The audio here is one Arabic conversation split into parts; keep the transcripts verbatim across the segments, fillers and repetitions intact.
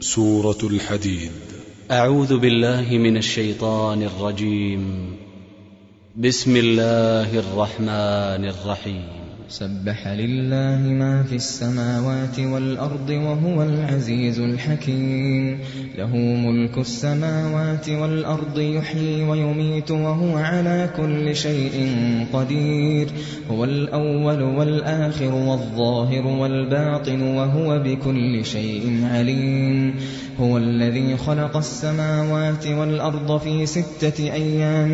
سورة الحديد. أعوذ بالله من الشيطان الرجيم. بسم الله الرحمن الرحيم. سبح لله ما في السماوات والأرض وهو العزيز الحكيم. له ملك السماوات والأرض يحيي ويميت وهو على كل شيء قدير. هو الأول والآخر والظاهر والباطن وهو بكل شيء عليم. هو الذي خلق السماوات والأرض في ستة أيام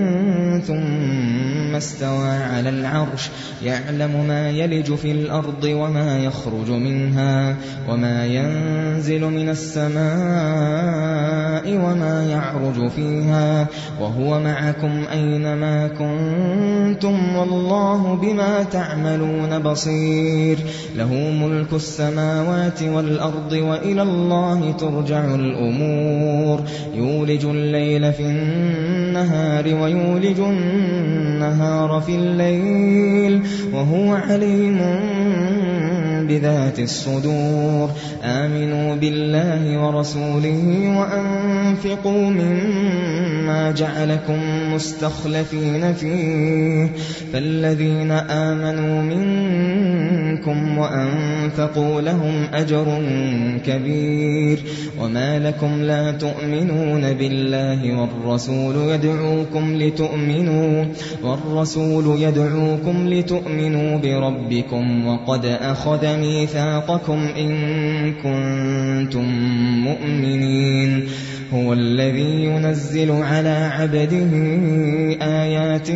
ثم استوى على العرش يعلم ما يلج في الأرض وما يخرج منها وما ينزل من السماء وما يعرج فيها وهو معكم أينما كنتم والله بما تعملون بصير. له ملك السماوات والأرض وإلى الله ترجع الأمور. يولج الليل في النهار ويولج النهار في الليل وهو عليم بذات الصدور. آمنوا بالله ورسوله وأنفقوا مما جعلكم مستخلفين فيه. فالذين آمنوا منكم وأنفقوا لهم أجر كبير. وما لكم لا تؤمنون بالله والرسول يدعوكم لتؤمنوا والرسول يدعوكم لتؤمنوا بربكم وقد أخذ ميثاقكم إن كنتم مؤمنين. هو الذي ينزل على عبده آيات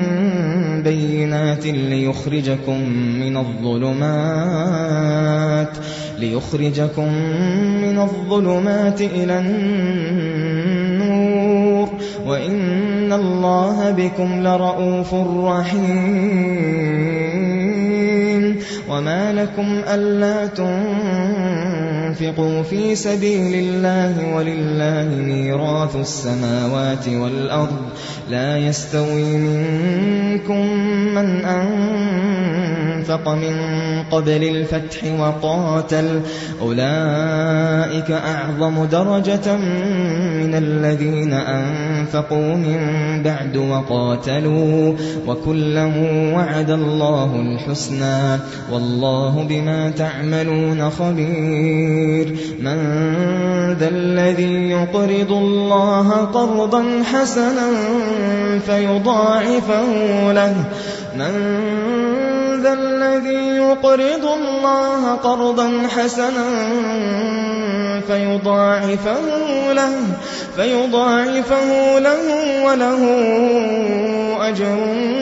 بينات ليخرجكم من الظلمات ليخرجكم من الظلمات إلى النور وإن الله بكم لرءوف رحيم. وما لكم ألا تنفقوا في سبيل الله ولله ميراث السماوات والأرض لا يستوي منكم من أنفق من قبل الفتح وقاتل أولئك أعظم درجة من الذين أنفقوا من بعد وقاتلوا وكلا وعد الله الحسنى والله بما تعملون خبير. من ذا الذي يقرض الله قرضا حسنا فيضاعفه له من ذا الذي يقرض الله قرضا حسنا فيضاعفه له فيضاعفه له وله أجر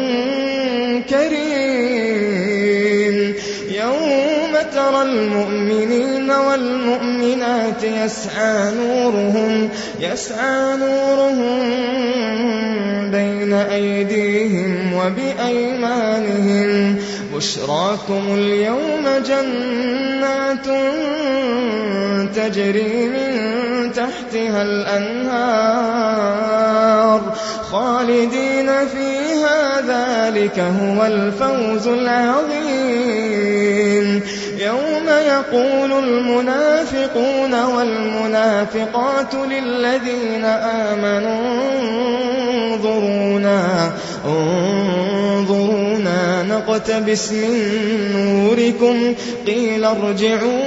كريم. يوم ترى المؤمنين والمؤمنات يسعى نورهم يسعى نورهم بين أيديهم وبأيمانهم بشراكم اليوم جنات تجري من تحتها الأنهار خالدين فيها ذلك هو الفوز العظيم. يوم يقول المنافقون والمنافقات للذين آمنوا انظرونا انظرونا نقتبس من نوركم قيل ارجعوا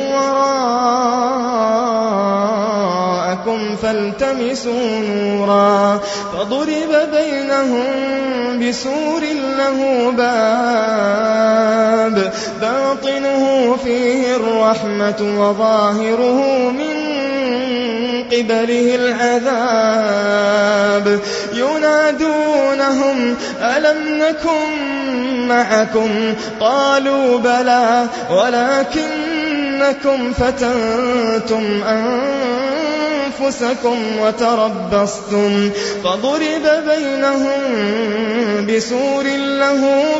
وراءكم فالتمسوا نورا فضرب بينهم بسور له باب باطنه فيه الرحمة وظاهره من قبله العذاب. ينادونهم ألم نكن معكم قالوا بلى ولكنكم فتنتم أنفسكم وتربصتم فضرب بينهم بسور له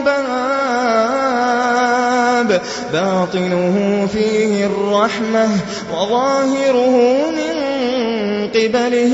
باب باطنه فيه الرحمة وظاهره من قبله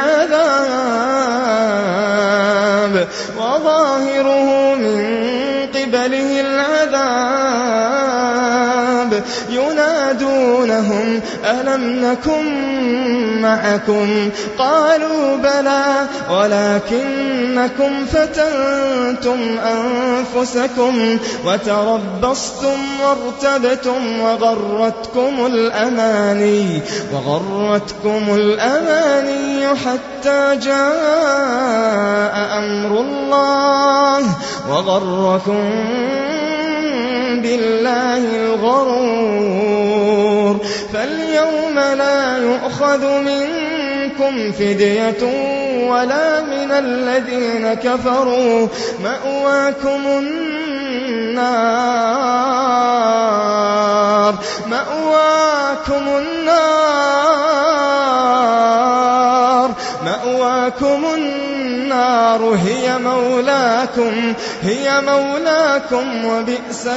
العذاب وظاهره من قبله العذاب. ينادونهم ألم ألم نكن معكم قالوا بلى ولكنكم فتنتم أنفسكم وتربصتم وارتبتم وغرتكم الأماني وغرتكم الأماني حتى جاء أمر الله وغركم بالله الغرور فاليوم لا يؤخذ منكم فدية ولا من الذين كفروا مأواكم النار مأواكم النار مأواكم النار هي مولاكم هي مولاكم وبئس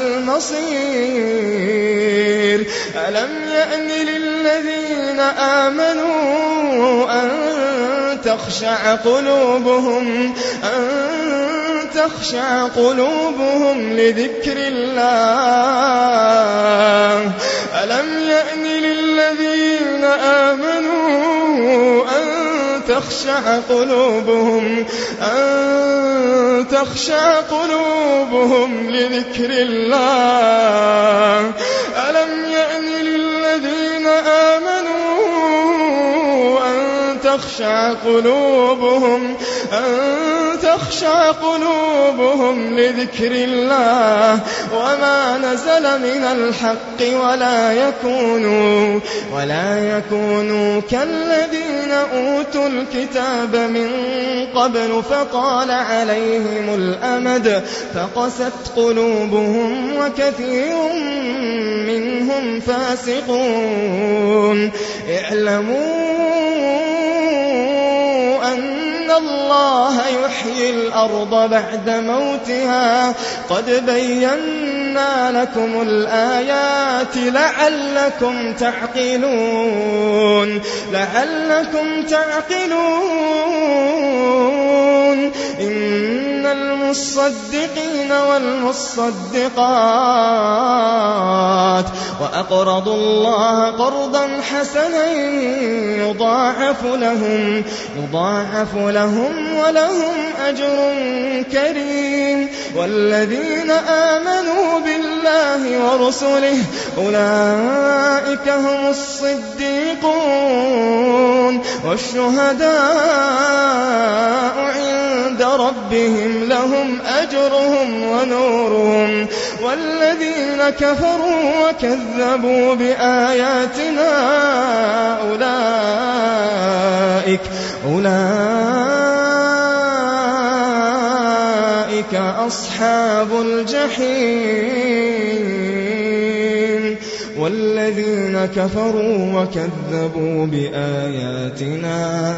المصير ألم يأن للذين آمنوا أن تخشع قلوبهم أن تخشع قلوبهم لذكر الله ألم يأن للذين آمنوا أن تخشع قلوبهم أن تخشع قلوبهم لذكر الله ألم يأن للذين آمنوا أن تخشع قلوبهم أن تخشع قلوبهم لذكر الله وما نزل من الحق ولا يكونوا ولا يكونوا كالذين أوتوا الكتاب من قبل فطال عليهم الأمد فقست قلوبهم وكثير منهم فاسقون اعلموا أن الله يحيي الأرض بعد موتها قد بينا لكم الآيات لعلكم تعقلون لعلكم تعقلون إن المصدقين والمصدقات وأقرضوا الله قرضا حسنا يضاعف لهم يضاعف لهم ولهم أجر كريم والذين آمنوا بالله ورسله أولئك هم الصديقون والشهداء عند ربهم لهم أجرهم ونورهم والذين كفروا وكذبوا بآياتنا أولئك أولئك أصحاب الجحيم والذين كفروا وكذبوا بآياتنا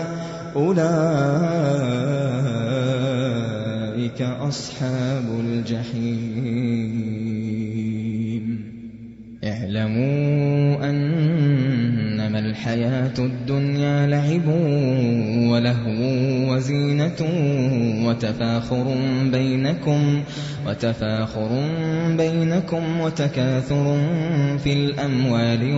أولئك أصحاب الجحيم اعلموا أنما الحياة الدنيا لعب ولهو وزينة وتفاخر بينكم وتفاخر بينكم وتكاثر في الأموال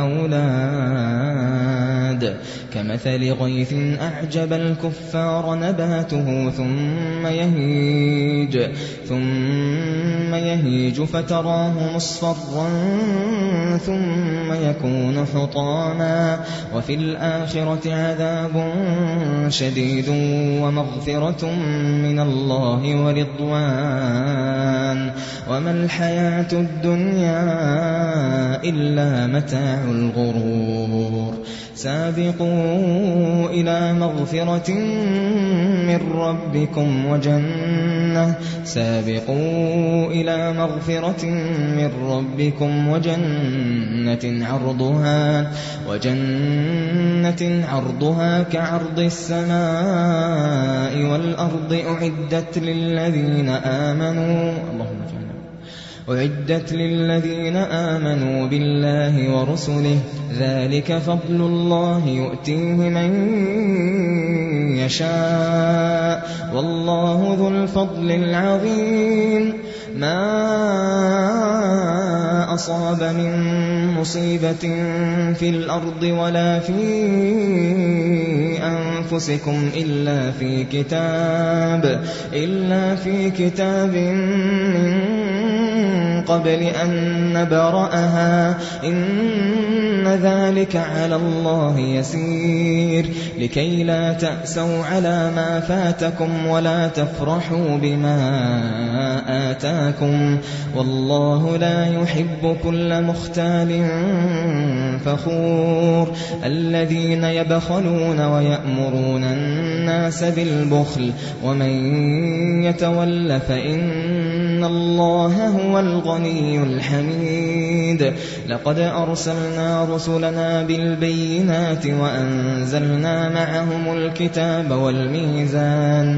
والأولاد كمثل غيث أعجب الكفار نباته ثم يهيج ثم يهيج فتراه مصفرا ثم يكون حطاما وفي الآخرة عذاب شديد ومغفرة من الله ورضوان وما الحياة الدنيا إلا متاع الغرور سابقوا إلى مغفرة من ربكم وجنة سابقوا إلى مغفرة من ربكم وجنة عرضها وجنة عرضها كعرض السماء والأرض أعدت للذين آمنوا اللهم جل أعدت للذين آمنوا بالله ورسله ذلك فضل الله يؤتيه من يشاء والله ذو الفضل العظيم ما أصاب من مصيبة في الأرض ولا في أنفسكم إلا في كتاب إلا في كتاب من قبل أن نبرأها إن ذلك على الله يسير لكي لا تأسوا على ما فاتكم ولا تفرحوا بما آتاكم والله لا يحب كل مختال فخور الذين يبخلون ويأمرون الناس بالبخل ومن يتول فإن الله هو الغني الحميد لقد أرسلنا رسلنا بالبينات وأنزلنا معهم الكتاب والميزان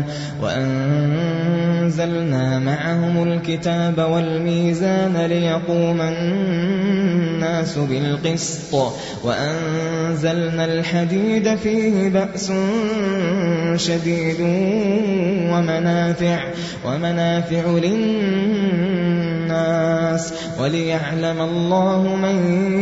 وأنزلنا معهم الكتاب والميزان ليقوم الناس بالقسط وأنزلنا الحديد فيه بأس شديد ومنافع ومنافع للناس وليعلم الله من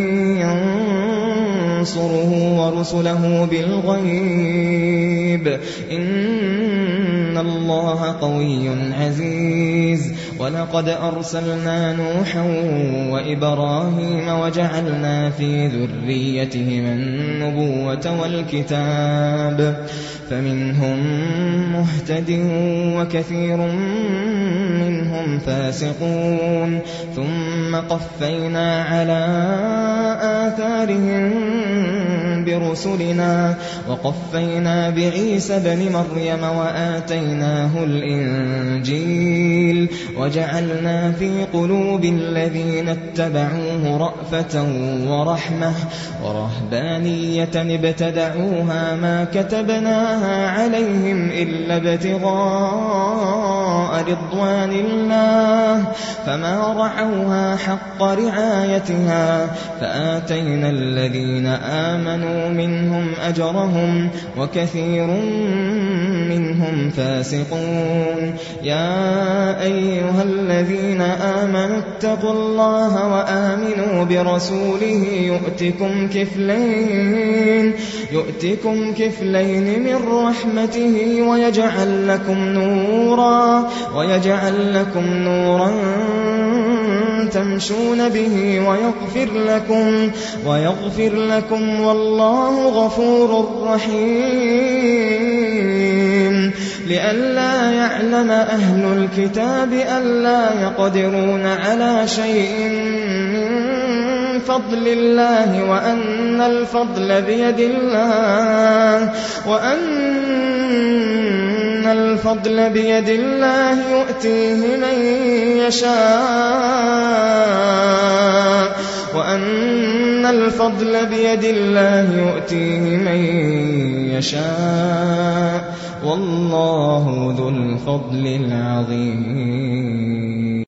ينصره ورسله بالغيب إن الله قوي عزيز ولقد أرسلنا نوحا وإبراهيم وجعلنا في ذريتهما النبوة والكتاب فمنهم مهتد وكثير منهم فاسقون ثم قفينا على آثارهم برسلنا وقفينا بعيسى بن مريم وآتيناه الإنجيل وجعلنا في قلوب الذين اتبعوه رأفة ورحمة ورهبانية ابتدعوها ما كتبناها عليهم إلا ابتغاء رضوان الله فما رعوها حق رعايتها فآتينا الذين آمنوا منهم أجرهم وكثير منهم فاسقون يا أيها الذين آمنوا اتقوا الله وآمنوا برسوله يؤتكم كفلين يؤتكم كفلين من رحمته ويجعل لكم نورا ويجعل لكم نورا تمشون به ويغفر لكم ويغفر لكم والله غفور رحيم لئلا يعلم أهل الكتاب ألا يقدرون على شيء من فضل الله وأن الفضل بيد الله وأن الفضل بيد الله يؤتيه من يشاء وأن الفضل بيد الله يؤتيه من يشاء والله ذو الفضل العظيم.